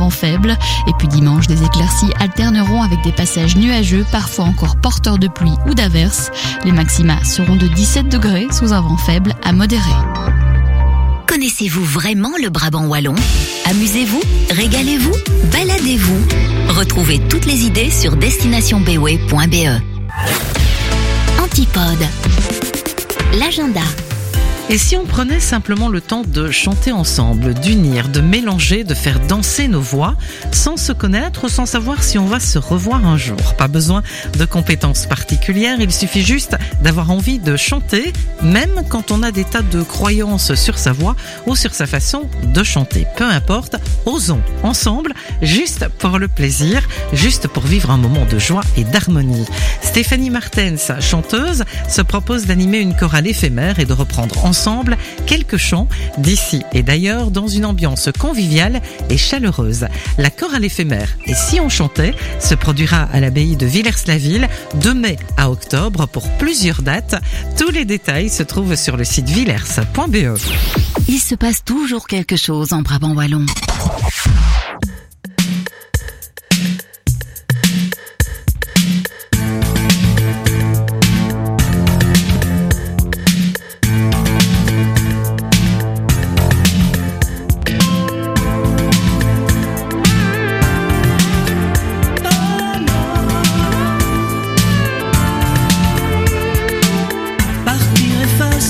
vent faible. Et puis dimanche, des éclaircies alterneront avec des passages nuageux, parfois encore porteurs de pluie ou d'averses. Les maxima seront de 17 degrés sous un vent faible à modéré. Connaissez-vous vraiment le Brabant wallon ? Amusez-vous, régalez-vous, baladez-vous. Retrouvez toutes les idées sur destinationbw.be. Antipode. L'agenda. Et si on prenait simplement le temps de chanter ensemble, d'unir, de mélanger, de faire danser nos voix, sans se connaître, sans savoir si on va se revoir un jour. Pas besoin de compétences particulières, il suffit juste d'avoir envie de chanter, même quand on a des tas de croyances sur sa voix ou sur sa façon de chanter. Peu importe, osons ensemble, juste pour le plaisir, juste pour vivre un moment de joie et d'harmonie. Stéphanie Martens, chanteuse, se propose d'animer une chorale éphémère et de reprendre ensemble quelques chants d'ici et d'ailleurs dans une ambiance conviviale et chaleureuse. La chorale éphémère Et si on chantait se produira à l'abbaye de Villers-la-Ville de mai à octobre pour plusieurs dates. Tous les détails se trouvent sur le site villers.be. Il se passe toujours quelque chose en Brabant wallon.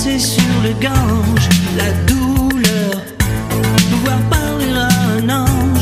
Sur le gange, la douleur, pouvoir parler à un ange.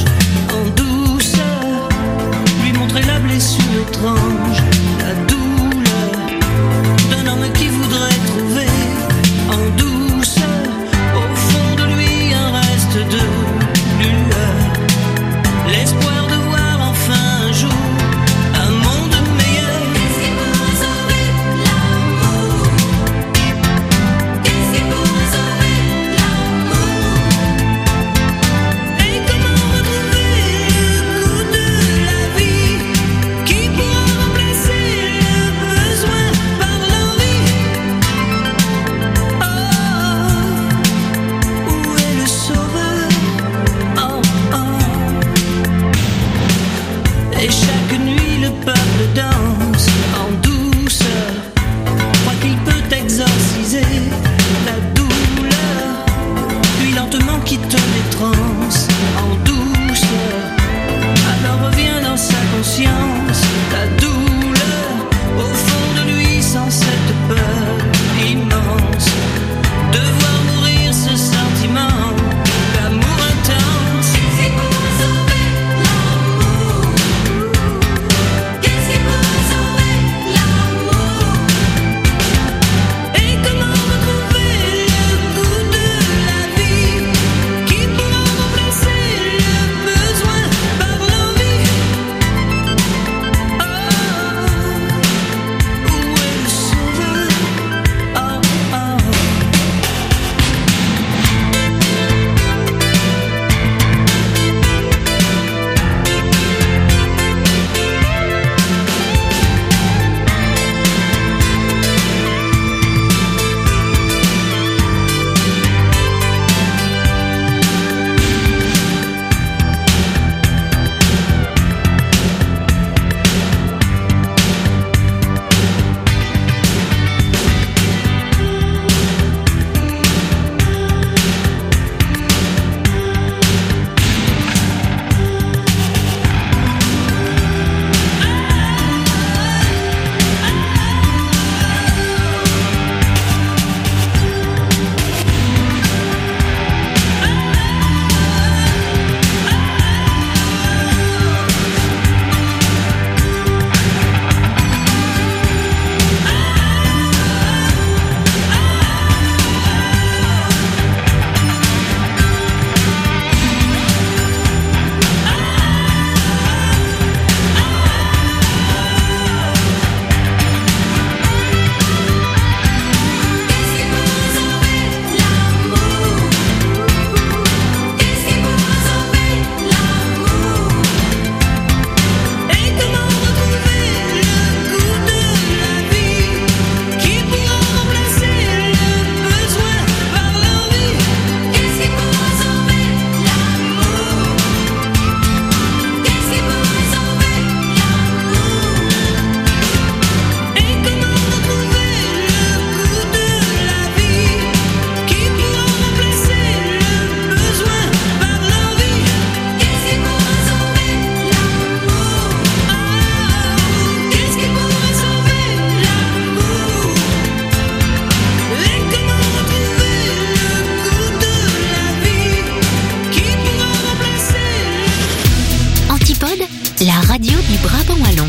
la radio du Brabant wallon.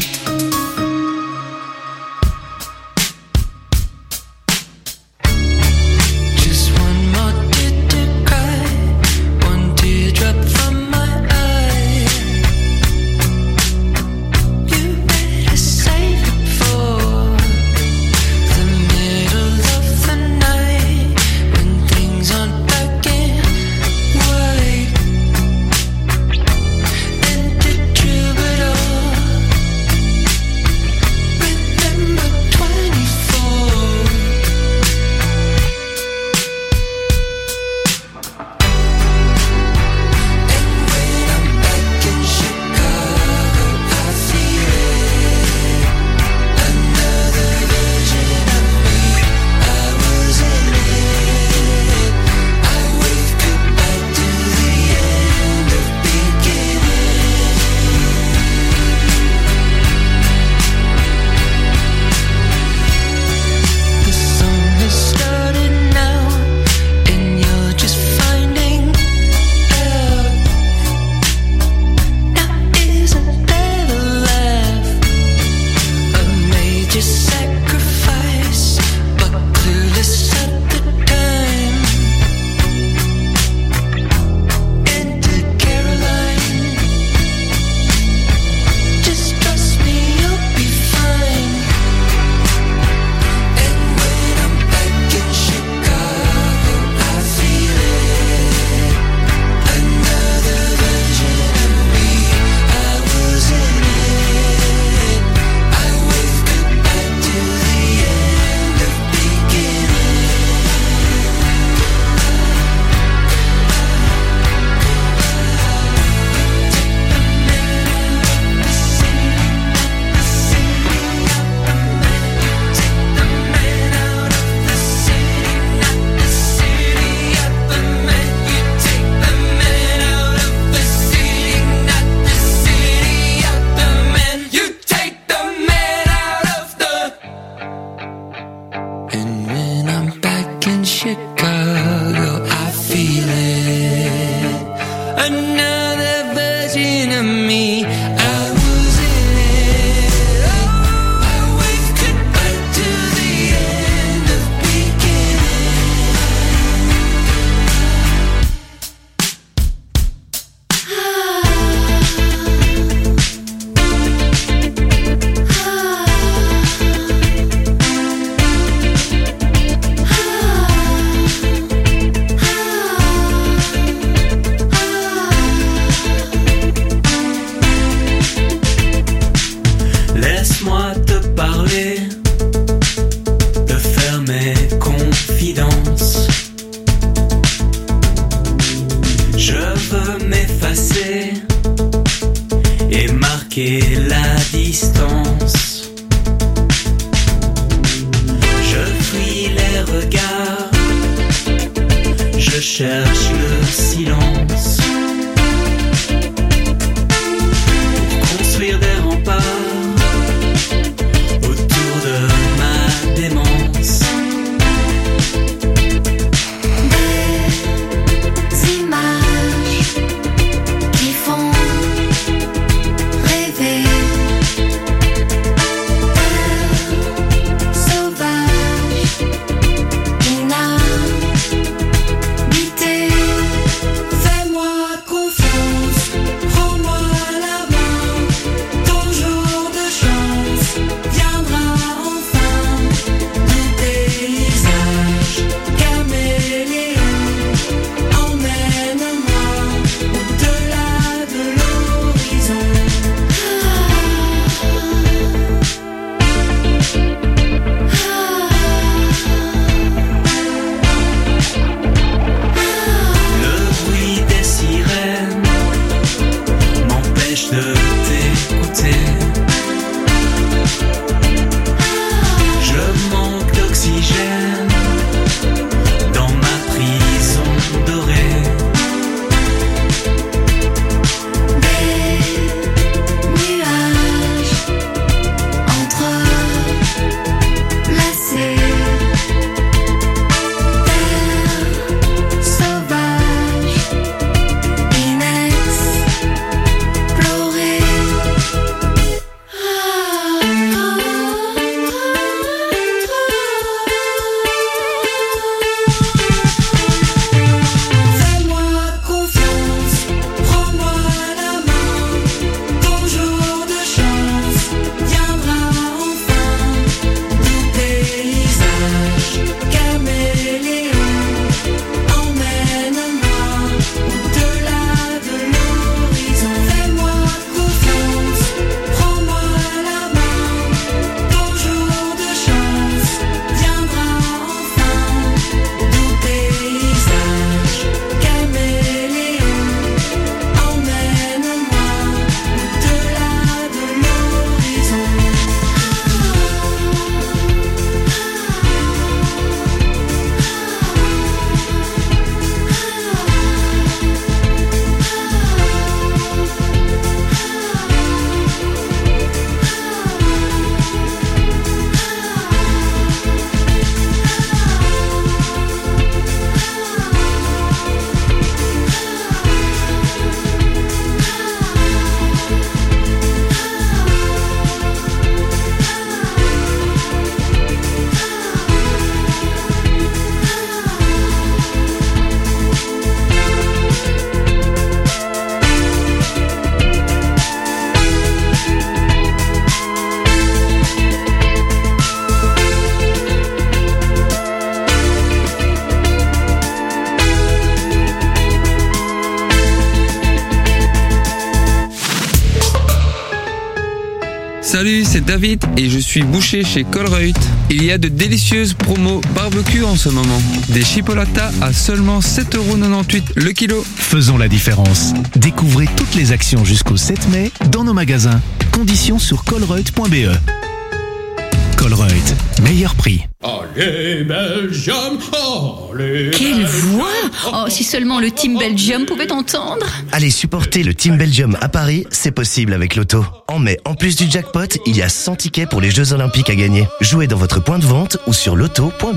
Salut, c'est David et je suis boucher chez Colruyt. Il y a de délicieuses promos barbecue en ce moment. Des chipolatas à seulement 7,98€ le kilo. Faisons la différence. Découvrez toutes les actions jusqu'au 7 mai dans nos magasins. Conditions sur colruyt.be. Colruyt, meilleur prix. Allez Belgium, allez. Quelle voix! Oh, si seulement le Team Belgium pouvait entendre. Allez supporter le Team Belgium à Paris, c'est possible avec Loto. En mai, en plus du jackpot, il y a 100 tickets pour les Jeux Olympiques à gagner. Jouez dans votre point de vente ou sur loto.be.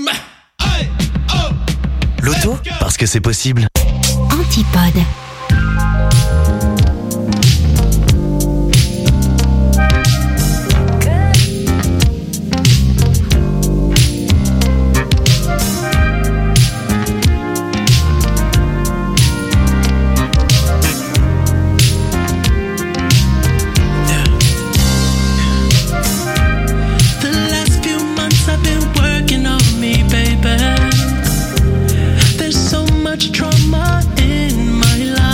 Loto, parce que c'est possible. Antipode. Trauma in my life.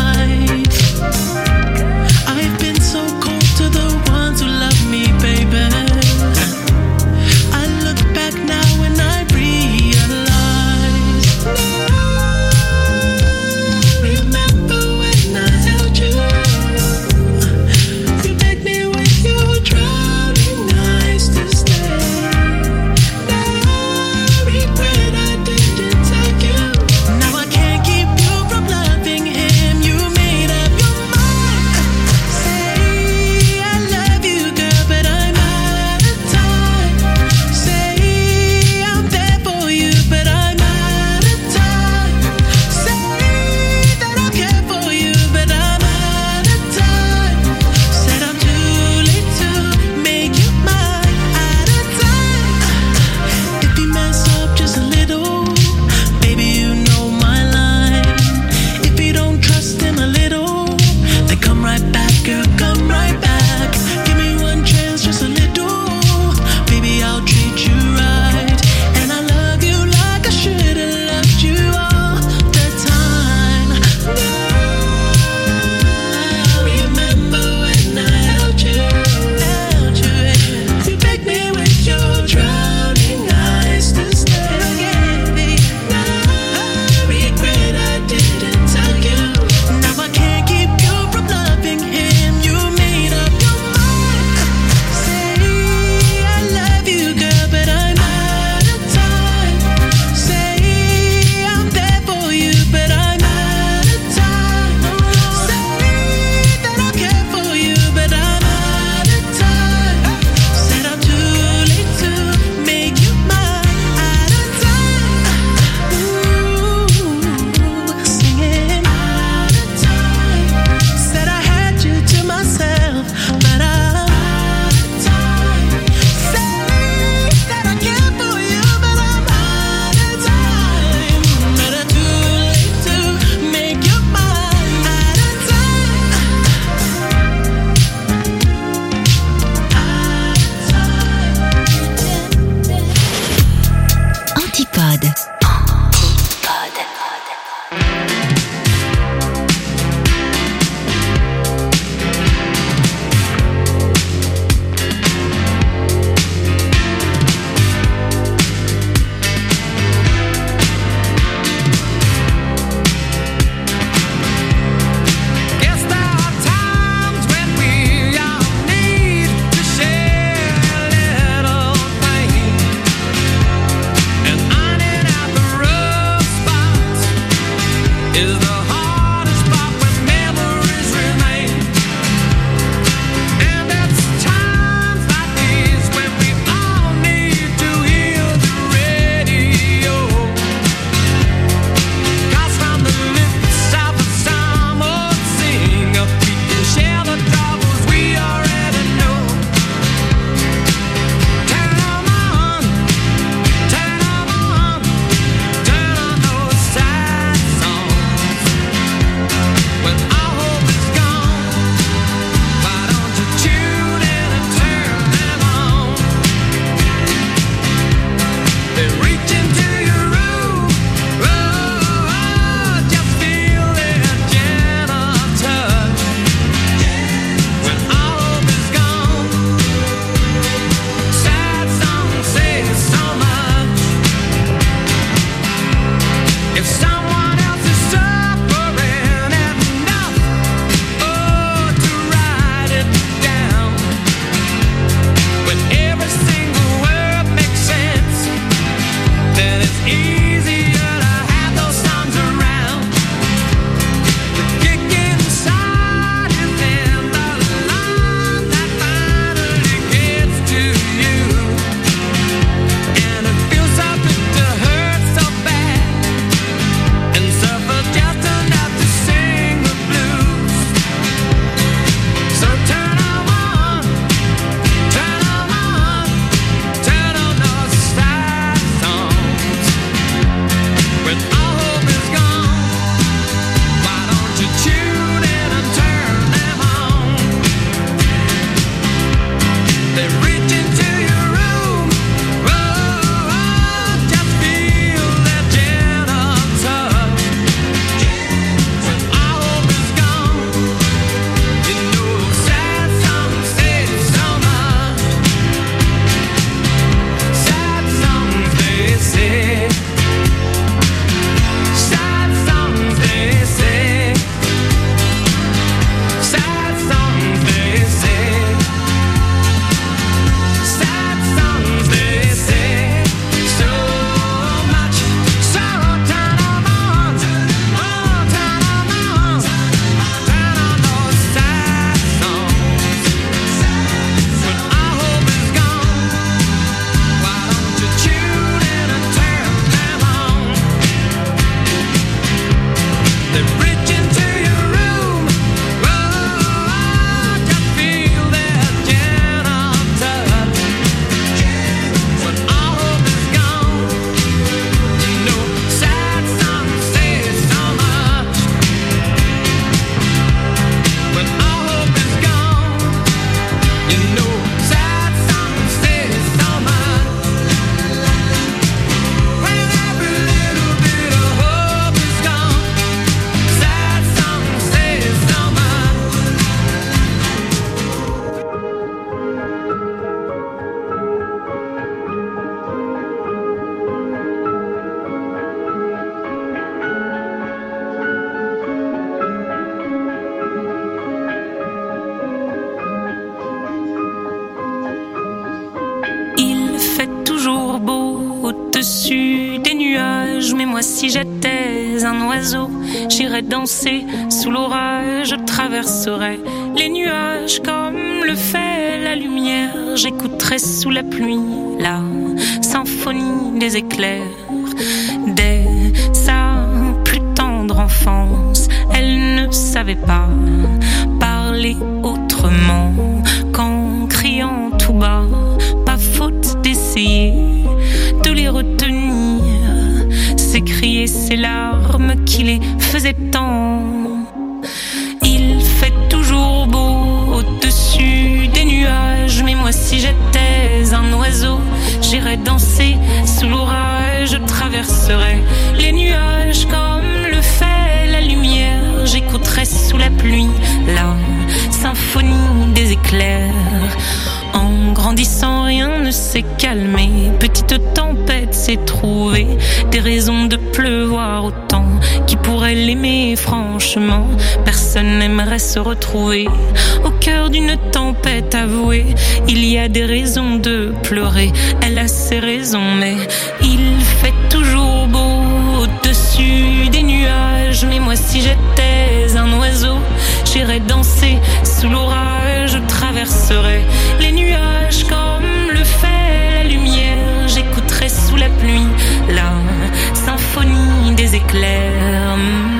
au-dessus des nuages. Mais moi si j'étais un oiseau, j'irais danser sous l'orage. Je traverserais les nuages comme le fait la lumière. J'écouterais sous la pluie la symphonie des éclairs. Dès sa plus tendre enfance, elle ne savait pas parler autrement qu'en criant tout bas. Pas faute d'essayer de les retenir, s'écrier ces larmes qui les faisaient tant. Il fait toujours beau au-dessus des nuages, mais moi si j'étais un oiseau, j'irais danser sous l'orage. Je traverserais les nuages comme le fait la lumière. J'écouterais sous la pluie la symphonie des éclairs. En grandissant, rien ne s'est calmé. Petite tempête s'est trouvée, des raisons de pleuvoir autant. Qui pourrait l'aimer franchement? Personne n'aimerait se retrouver au cœur d'une tempête avouée. Il y a des raisons de pleurer, elle a ses raisons, mais il fait toujours beau au-dessus des nuages. Mais moi si j'étais un oiseau, j'irais danser sous l'orage. Je traverserais les nuages comme le fait la lumière. J'écouterais sous la pluie la symphonie des éclairs.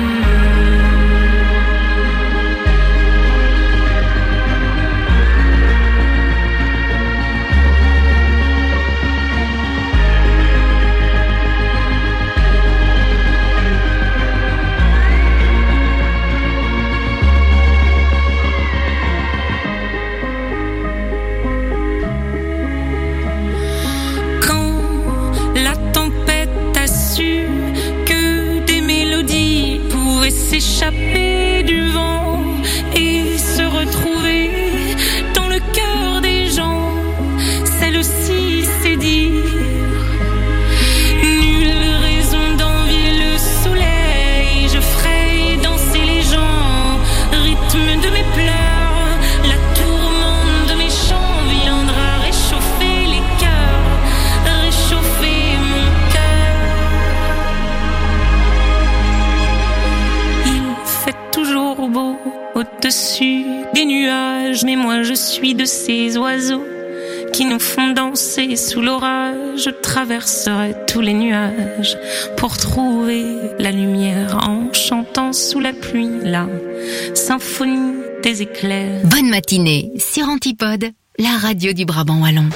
S'échapper du vent et se retrouver dans le cœur des gens, celle aussi c'est dire. Nulle raison d'envier le soleil, je ferai danser les gens, rythme de mes pleurs, la tourmente de mes chants viendra réchauffer les cœurs, réchauffer mon cœur. Beau au-dessus des nuages, mais moi je suis de ces oiseaux qui nous font danser sous l'orage. Je traverserai tous les nuages pour trouver la lumière en chantant sous la pluie la symphonie des éclairs. Bonne matinée sur Antipode, la radio du Brabant wallon.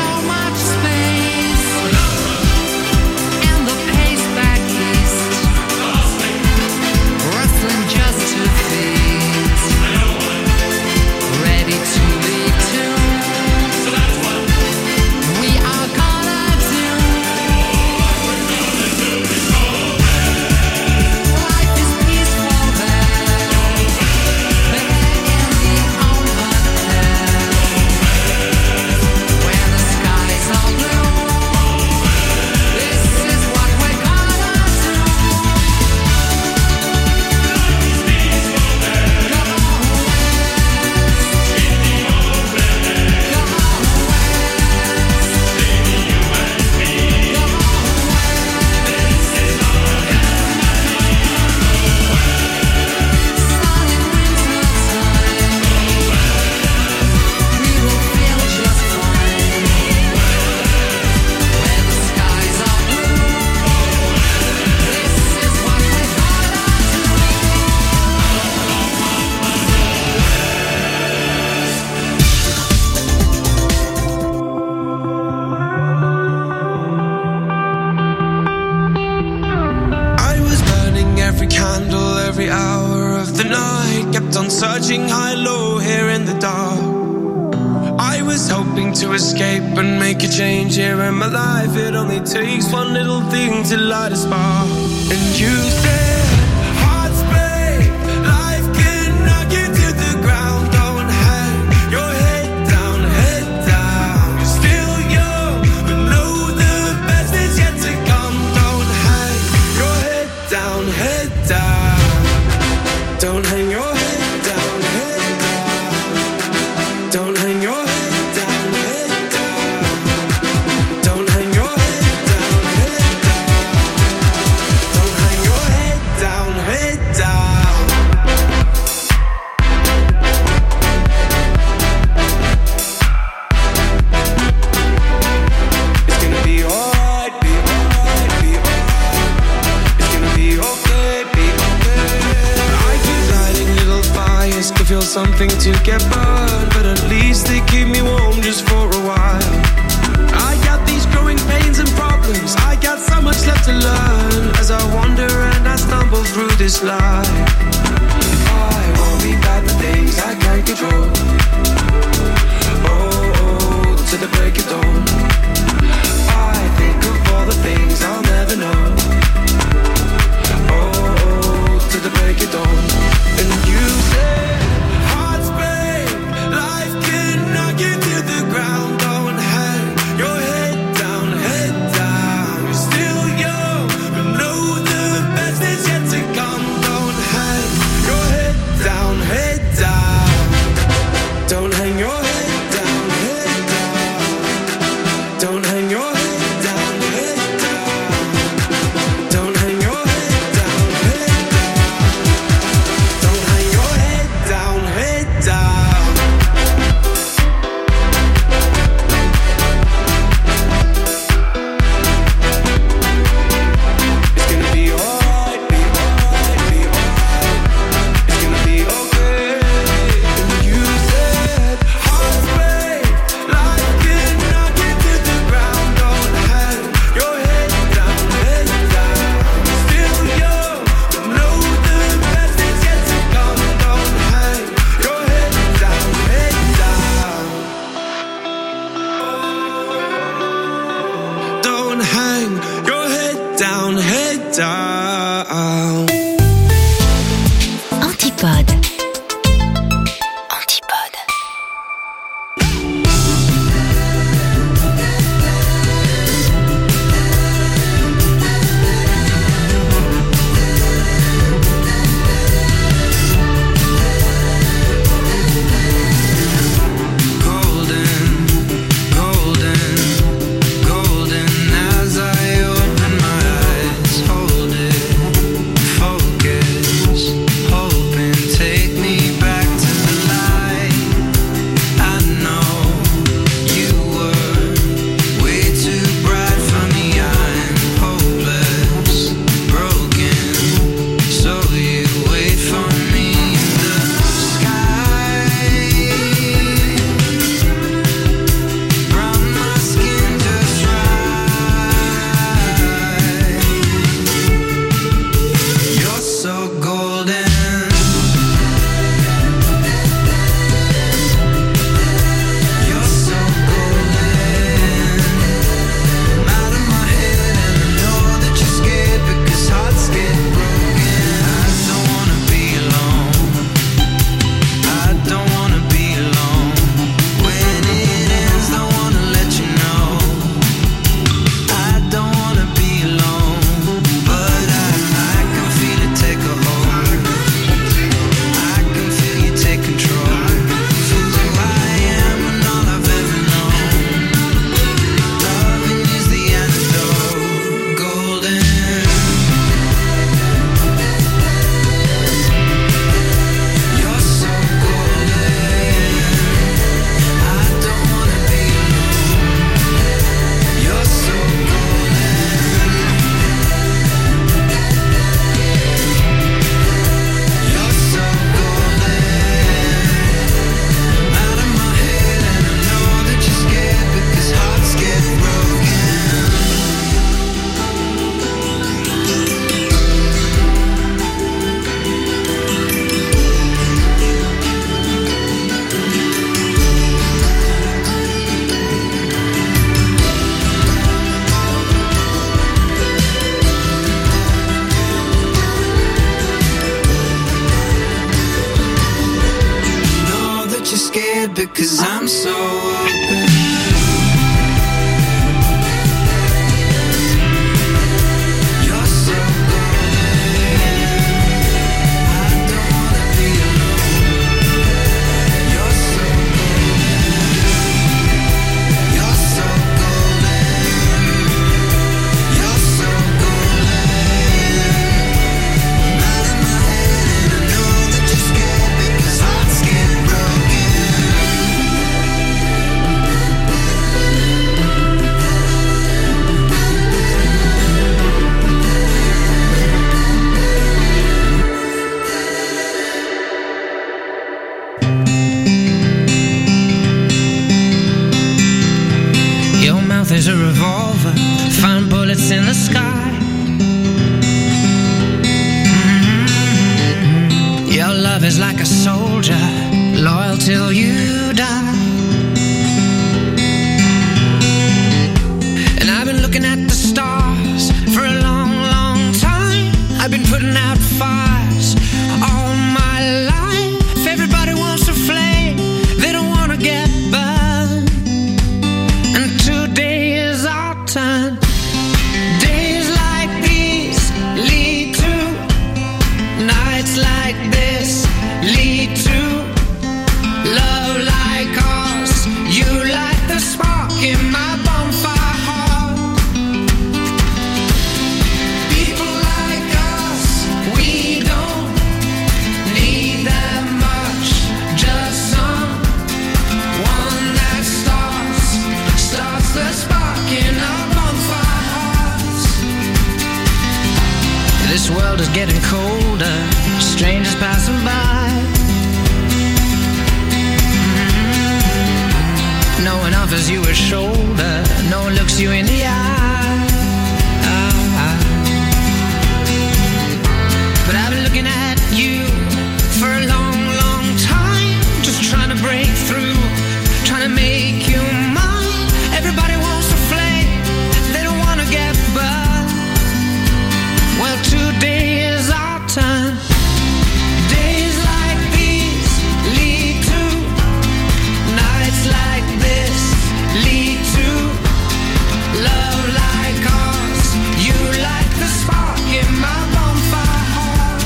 searching high-low here in the dark. I was hoping to escape and make a change here in my life. It only takes one little thing to light a spark. And you said, hearts break, life can knock you to the ground. Don't hang your head down, head down. You're still young, but know the best is yet to come. Don't hang your head down, head down. Don't hang your head down, head down. Don't hang your head down, head down. Don't hang your head down, head down. Don't hang your head down, head down. It's gonna be alright, be alright, be alright. It's gonna be okay, be okay. I keep lighting little fires to feel something to get burned, but at least they keep me warm just for a while. I got these growing pains and problems, I got so much left to learn as I wander and I stumble through this life. I worry about the things I can't control. Oh, to the break of dawn. I think of all the things I'll never know. Oh, to the break of dawn. And you said, hearts break, life can knock you to the ground. Don't hang your head down, head down. You're still young, but know the best is yet to come. Don't hang your head down, head down. Don't hang your head down, head down. Don't hang your head down, head down. Don't hang your head down, head down. Don't hang your head down, head down. It's gonna be alright, be alright, be alright. It's gonna be okay. And you said, hearts break, life can knock you to the ground. Don't hang your head down, head down. Still young, but know the best is yet to come. Don't hang your head down, head down. Don't hang your head down, head down. Antipode. Antipode. Golden as I open my eyes, hold it. because I'm so open. There's a revolver, find bullets in the sky. Mm-hmm. Your love is like a soldier, loyal till you die. And I've been looking at the stars for a long, long time. I've been putting out fires all my life. Everybody wants a flame, they don't want to get burned. And today is our turn. Days like these lead to nights like this, lead to love like ours. You light the spark in my bonfire heart. People like us, we don't need that much, just someone that starts the spark in our bonfire hearts. This world is getting colder, strangers passing by. No one offers you a shoulder, no one looks you in the eye. But I've been looking at you for a long, long time, just trying to break through, trying to make you mine. Everybody wants to flame, they don't want to get burned. Well, today is our turn. Days like these lead to nights like this, lead to love like ours. You light the spark in my bonfire heart.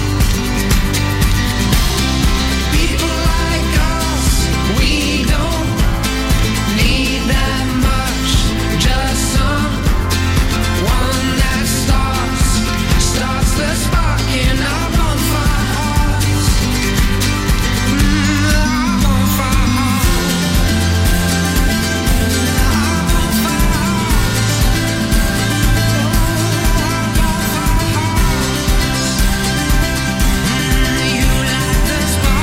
People like us, we don't need that much, just someone that starts the spark in our bonfire hearts. Our bonfire hearts. Our bonfire hearts. You light the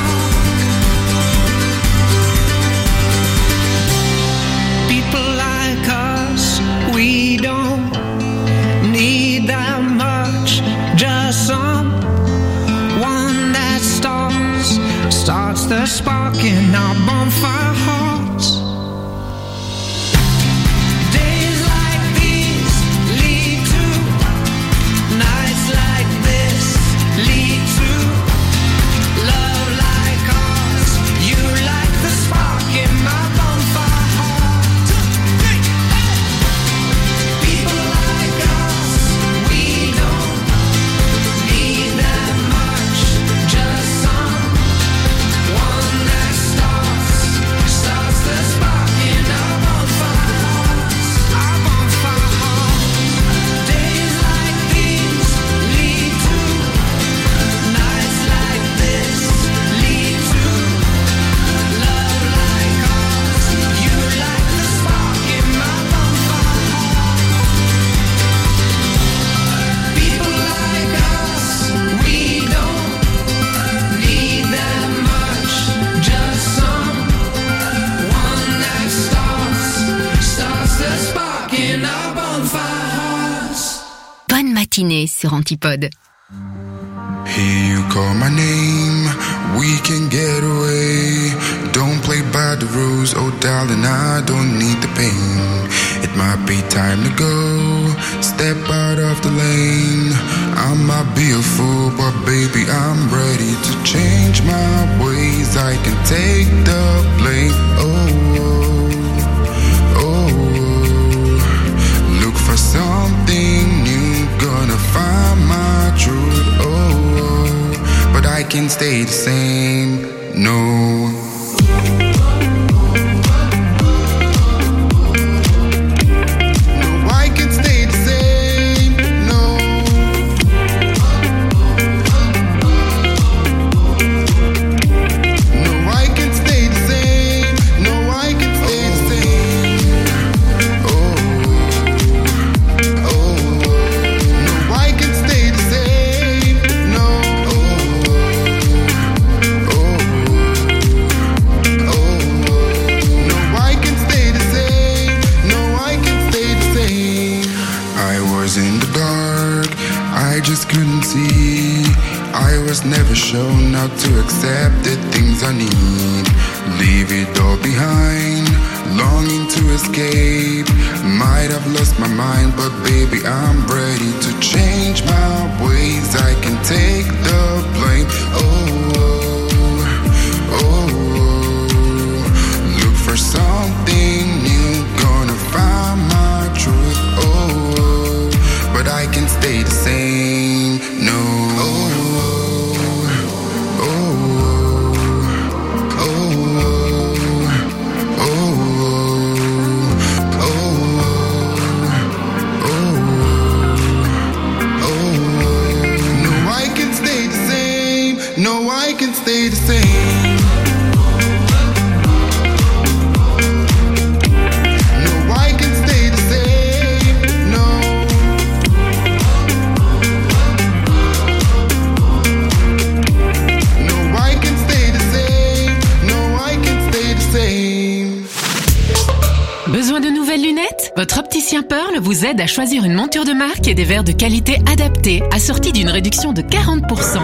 spark. People like us, we don't need that much, just someone that starts the spark in our bonfire hearts. Days like these lead to nights like this, lead to love like ours. You light the spark in my bonfire heart. People like us, we don't need that much, just someone that starts the spark in our bonfire hearts. Our bonfire hearts. Days like these lead to nights like this, lead to love like ours. You light the spark in my bonfire heart. People like us, we don't need that much, just someone that starts the spark in our bonfire hearts. Bonne matinée sur Antipode. Here you call my name, we can get away. Don't play by the rules, oh darling, I don't need the pain. It It might be time to go, step out of the lane. I might be a fool, but baby, I'm ready to change my ways. I can take the blame. Look for something new, gonna find my truth. But I can't stay the same, no. Never shown how to accept the things I need. Leave it all behind, longing to escape. Might have lost my mind, but baby, I'm ready to change my ways. I can take the blame. Look for something new, gonna find my truth. But I can't stay the same, no. Stay the same. No, I can stay the same. No. No, I can stay the same. No, I can stay the same. Besoin de nouvelles lunettes? Votre opticien Pearl vous aide à choisir une monture de marque et des verres de qualité adaptés, assortis d'une réduction de 40%.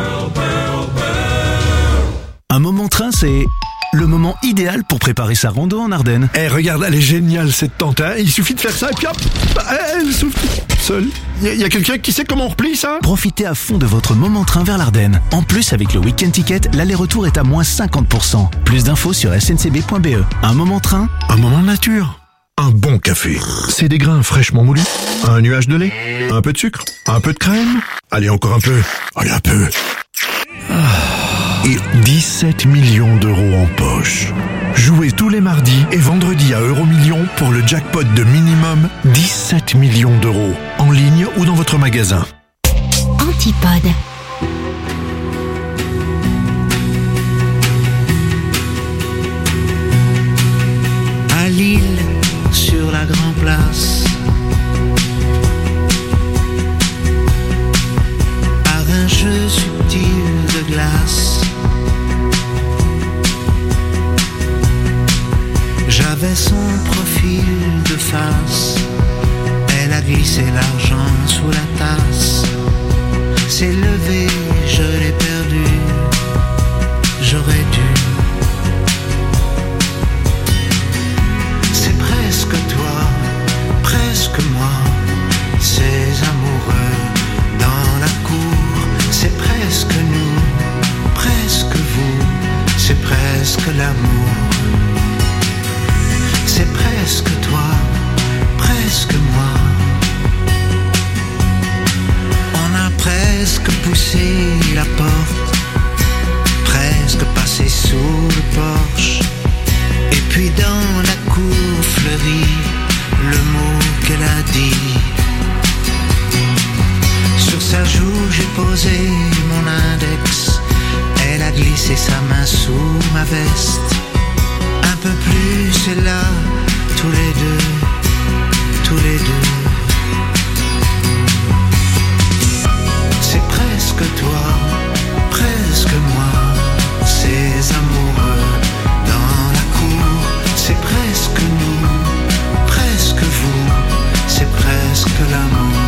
Un moment train, c'est le moment idéal pour préparer sa rando en Ardennes. Eh, regarde, elle est géniale cette tente, hein. Il suffit de faire ça et puis hop, elle souffle seule. Y a quelqu'un qui sait comment on replie ça? Profitez à fond de votre moment train vers l'Ardenne. En plus, avec le Week-end Ticket, l'aller-retour est à moins 50%. Plus d'infos sur sncb.be. Un moment train, un moment nature. Un bon café. C'est des grains fraîchement moulus. Un nuage de lait. Un peu de sucre. Un peu de crème. Allez, encore un peu. Allez, un peu. Et 17 millions d'euros en poche. Jouez tous les mardis et vendredis à Euromillions pour le jackpot de minimum 17 millions d'euros. En ligne ou dans votre magasin. Antipode. À Lille, sur la Grand Place, par un jeu subtil de glace, j'avais son profil de face. Elle a glissé l'argent sous la tasse. S'est levé, je l'ai perdu. J'aurais dû. C'est presque toi, presque moi. Ces amoureux dans la cour. C'est presque nous, presque vous. C'est presque l'amour. C'est presque toi, presque moi. On a presque poussé la porte, presque passé sous le porche. Et puis dans la cour fleurie, le mot qu'elle a dit. Sur sa joue j'ai posé mon index. Elle a glissé sa main sous ma veste. Un peu plus, c'est là, tous les deux, tous les deux. C'est presque toi, presque moi, ces amoureux dans la cour. C'est presque nous, presque vous, c'est presque l'amour.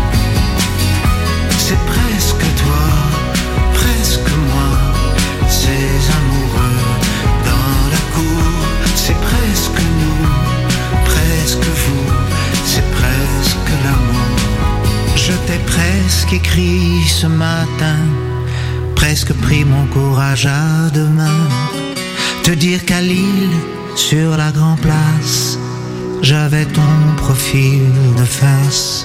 C'est presque toi, presque moi, ces amoureux dans la cour. C'est presque nous, presque vous, presque écrit ce matin, presque pris mon courage à deux mains. Te dire qu'à Lille, sur la Grand Place, j'avais ton profil de face.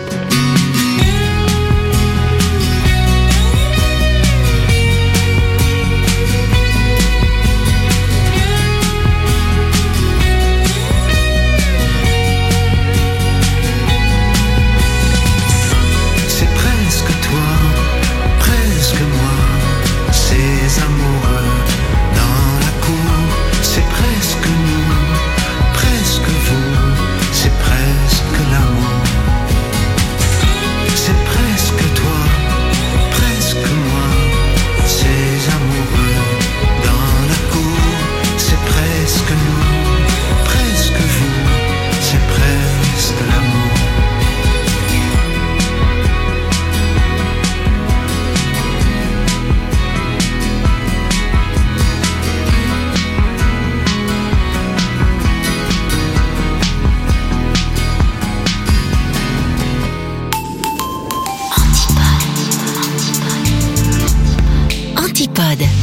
Antipode.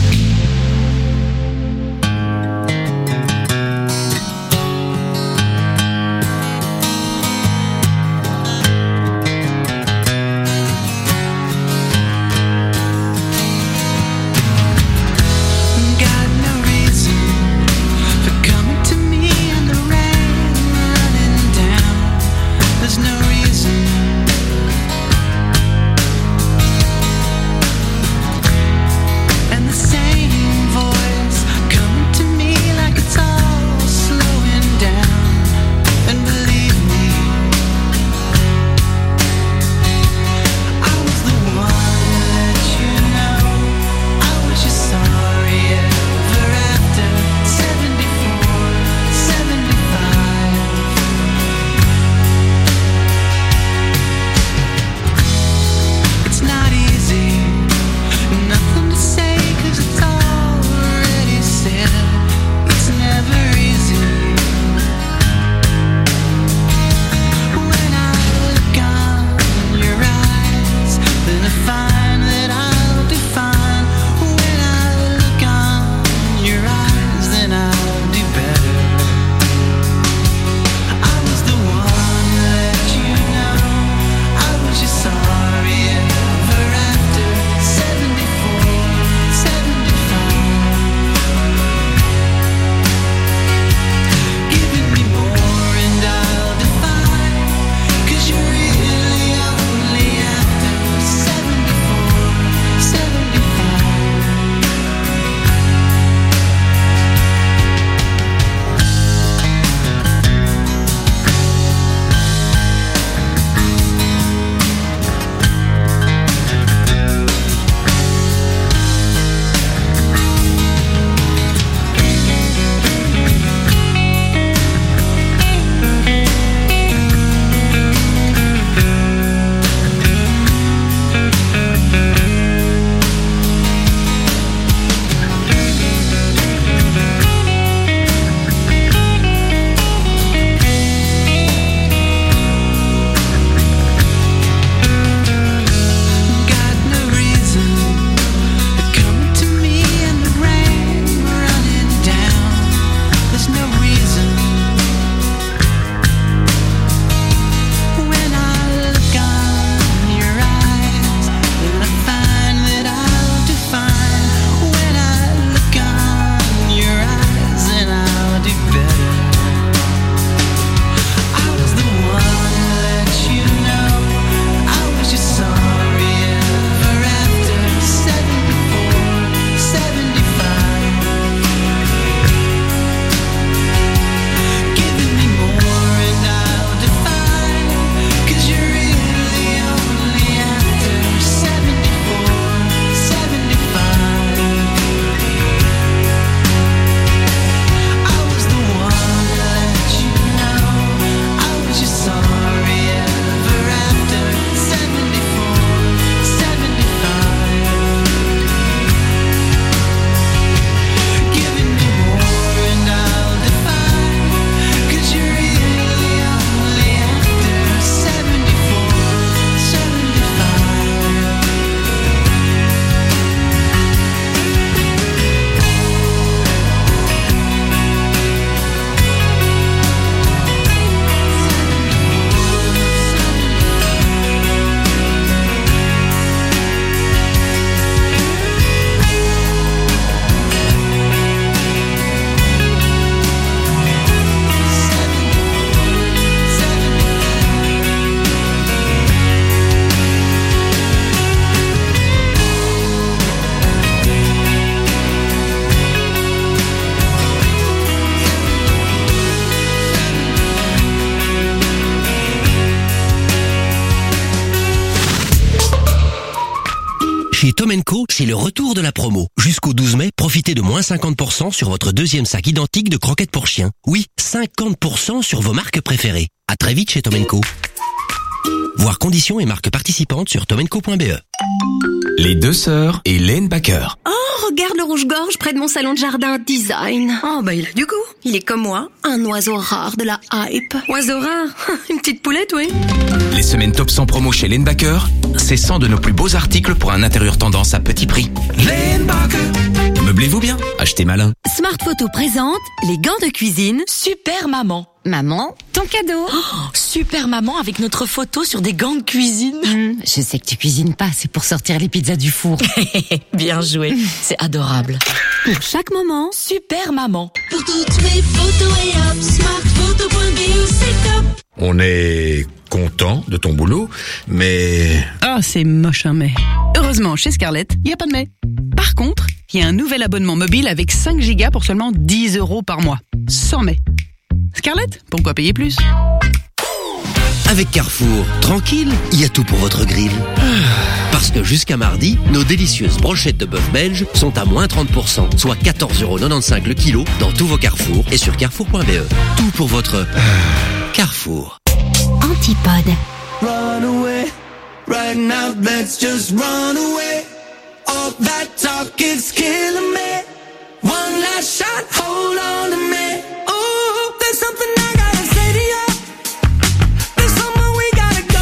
Chez Tom & Co, c'est le retour de la promo. Jusqu'au 12 mai, profitez de moins 50% sur votre deuxième sac identique de croquettes pour chiens. Oui, 50% sur vos marques préférées. À très vite chez Tom & Co. Voir conditions et marques participantes sur tomandco.be. Les deux sœurs et Hélène Baker. Oh, regarde le rouge-gorge près de mon salon de jardin design. Oh, bah il a du goût. Il est comme moi, un oiseau rare de la hype. Oiseau rare? Une petite poulette, oui. Les semaines top 100 promo chez Hélène Baker, c'est 100 de nos plus beaux articles pour un intérieur tendance à petit prix. Hélène Baker. Meublez-vous bien, achetez malin. Smart Photo présente les gants de cuisine Super Maman. Maman, ton cadeau. Oh, Super Maman avec notre photo sur des gants de cuisine. Je sais que tu cuisines pas, c'est pour sortir les pizzas du four. Bien joué, c'est adorable. Pour chaque moment, Super Maman. Pour toutes mes photos et hop, smartphoto.be, c'est top. On est content de ton boulot, mais... Ah, c'est moche un mais. Heureusement, chez Scarlett, il n'y a pas de mais. Par contre, il y a un nouvel abonnement mobile avec 5 gigas pour seulement 10 € par mois. Sans mais. Scarlett, pourquoi payer plus? Avec Carrefour, tranquille, il y a tout pour votre grill. Parce que jusqu'à mardi, nos délicieuses brochettes de bœuf belge sont à moins 30%, soit 14,95 € le kilo dans tous vos Carrefour et sur carrefour.be. Tout pour votre Carrefour. Antipode. Run away, right now let's just run away. All that talk is killing me. One last shot, hold on to me. Oh, there's something I gotta say to you. There's somewhere we gotta go.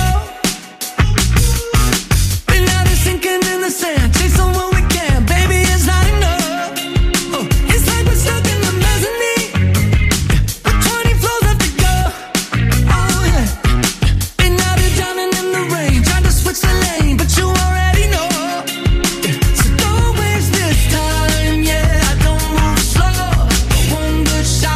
Been out of sinking in the sand, chasing what we can. Baby, it's not enough. Oh, it's like we're stuck in the mezzanine with 20 floors left to go. Oh yeah. Been out here drowning in the rain, trying to switch the lane, but you already know. So don't waste this time, yeah. I don't move slow. One good shot.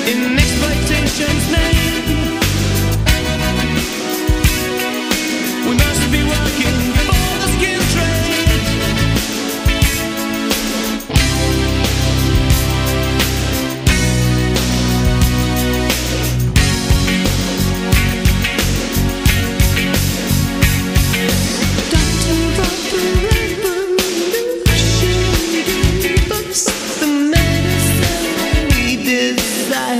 in exploitation's name. We must be working for the skill trade. Doctor of the revolution gave us the medicine we desire.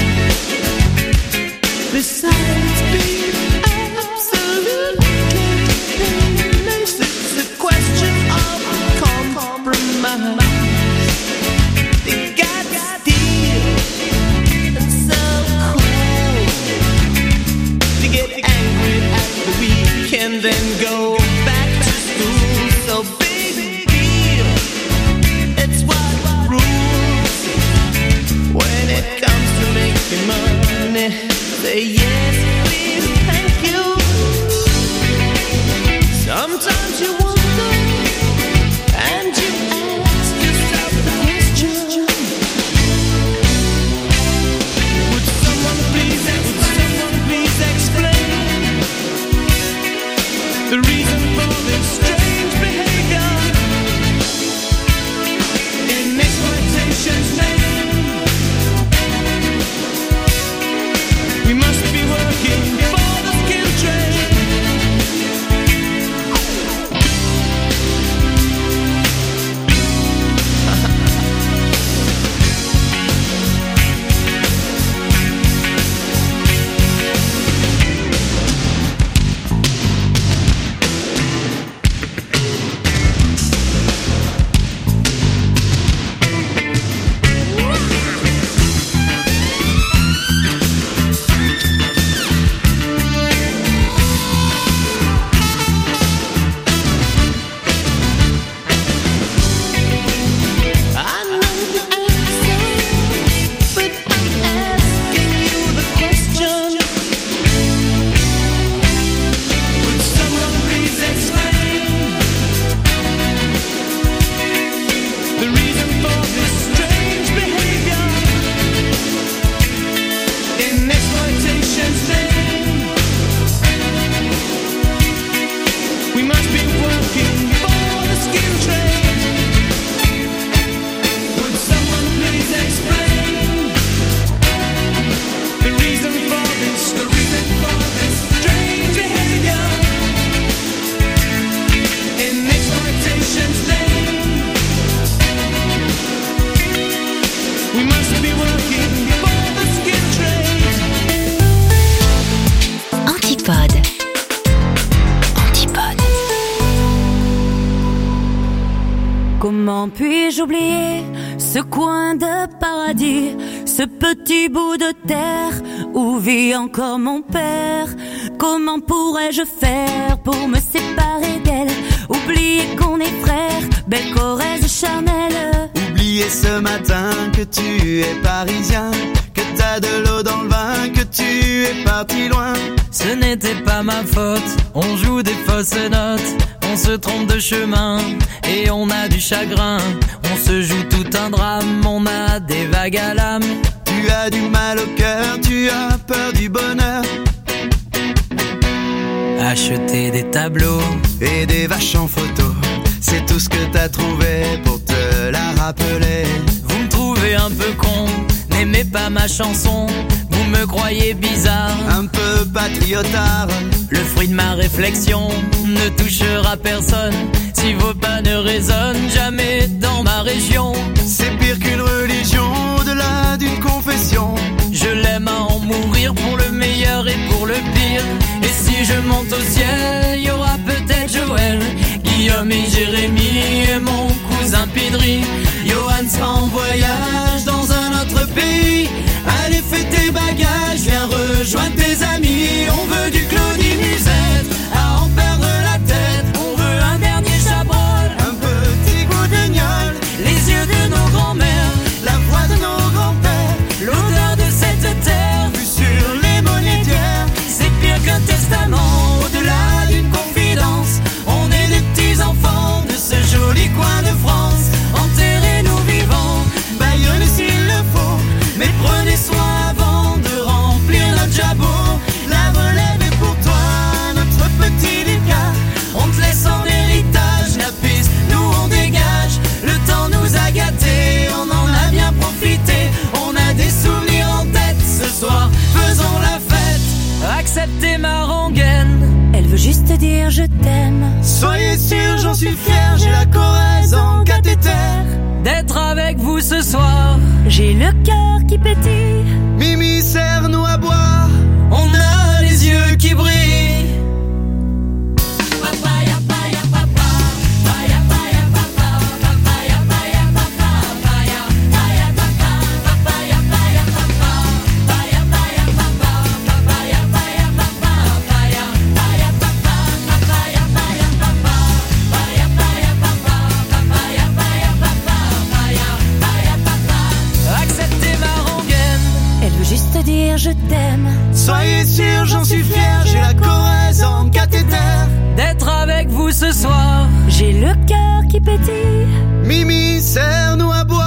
Besides being absolutely painless, it's a question of compromise. They got steel and so cool to get angry at the weekend, then go back to school. So big deal, it's what rules when it comes to making money. Say yes, please, thank you. Sometimes you wonder and you ask yourself the question: would someone please explain the reason for this strange behavior in exploitation's name? We must be working for the skill trade. I know the answer, but I'm asking you the question. Would someone please explain the reason for this strange behavior in exploitation's name? We must be working for the skill trade. Would someone please explain the reason for this strange behavior in exploitation's name? We must be working for the skill trade. Antipode. Antipode. Comment puis-je oublier ce coin de paradis, ce petit bout de terre où vit encore mon père? Comment pourrais-je faire pour me séparer d'elle? Oublier qu'on est frères, belle Corrèze charnelle. Oublier ce matin que tu es parisien, que t'as de l'eau dans le vin, que tu es parti loin. Ce n'était pas ma faute, on joue des fausses notes, on se trompe de chemin et on a du chagrin. On se joue tout un drame, on a des vagues à l'âme. Tu as du mal au cœur, tu as peur du bonheur. Acheter des tableaux et des vaches en photo, c'est tout ce que t'as trouvé pour te la rappeler. Vous me trouvez un peu con, n'aimez pas ma chanson. Vous me croyez bizarre, un peu patriotard. Le fruit de ma réflexion ne touchera personne si vos pas ne résonnent jamais dans ma région. C'est pire qu'une religion, au-delà d'une confession. Je l'aime à en mourir pour le meilleur et pour le pire. Et si je monte au ciel, il y aura peut-être Joël, Guillaume et Jérémy et mon cousin Pidri. Johan sera en voyage dans un autre pays. Allez, fais tes bagages, viens rejoindre tes amis. On veut du Claudie Musette, à en perdre la tête. On veut un dernier chabrol, un petit goût de gnôle, les yeux de nos grands-mères, la voix de nos grands-pères, l'odeur de cette terre, vue sur les monétaires. C'est pire qu'un testament, au-delà d'une confidence. On est des petits enfants de ce joli coin de France. Enterrez-nous vivants, Bayonne je t'aime. Soyez sûr, j'en suis fier, j'ai la Corrèze en cathéter. D'être avec vous ce soir, j'ai le cœur qui pétille. Mimi, serre-nous à boire, on a les yeux qui brillent. Juste dire je t'aime. Soyez sûr, j'en suis fier, j'ai la Corrèze en cathéter. D'être avec vous ce soir, j'ai le cœur qui pétille. Mimi, serre-nous à boire.